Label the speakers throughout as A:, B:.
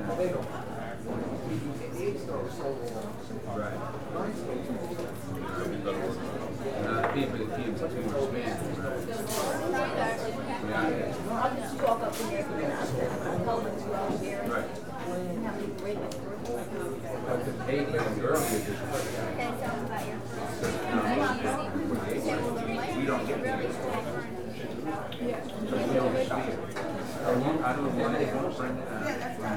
A: Right. People that keep too much man.
B: I'll just walk up in there and tell them to out there.
A: Right.
B: And have them break it.
A: But the 8-year-old girl did this.
B: Okay, tell them about
A: We don't get it. So we don't see it. I don't know why they don't bring it out.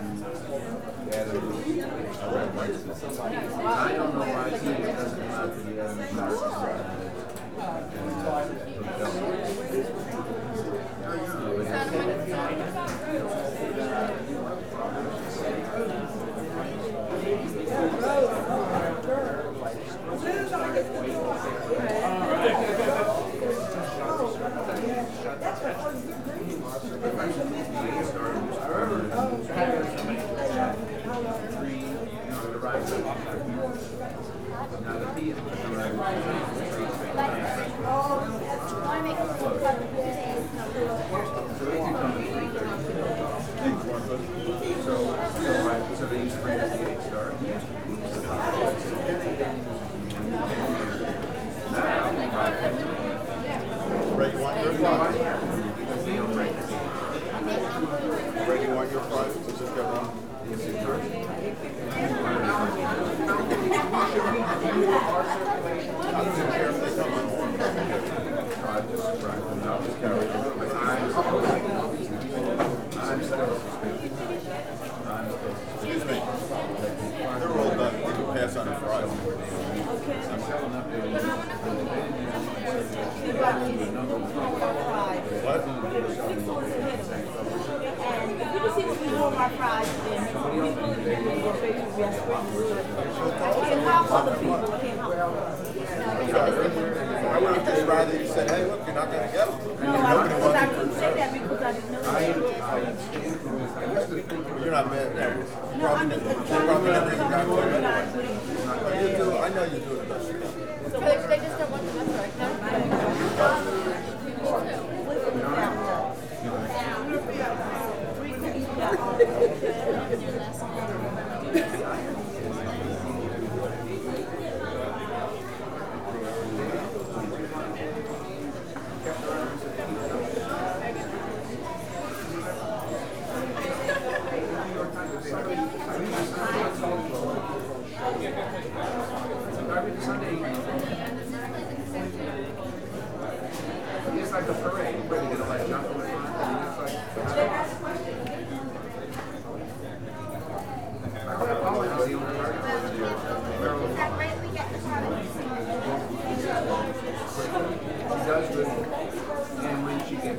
A: I don't know why she doesn't come out to the other So they used to bring us the 8-star.
C: Reggie, want your fries? Reggie, want your fries? Let's just get one. I don't care if they come on one.
A: I'll just carry it. I'm still
C: Excuse me. They're all done. You can pass on the fries.
A: I'm selling up there.
C: What?
B: And you can see what we do on our fries then. I can't help other people. I can't help.
C: I would have just rather you said, hey, look, you're not going to get them.
B: No, I couldn't say that because I didn't know that.
C: You're not mad.
B: No, I'm just
C: Probably never even got one.
B: trying
C: You do. I know you do the best you can.
B: to they just don't want the restaurant.
A: It's like a parade. Where you get like jump on the front. She does good. And when she gets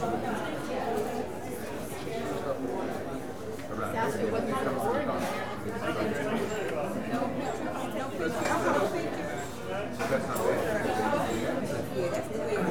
A: that's not bad.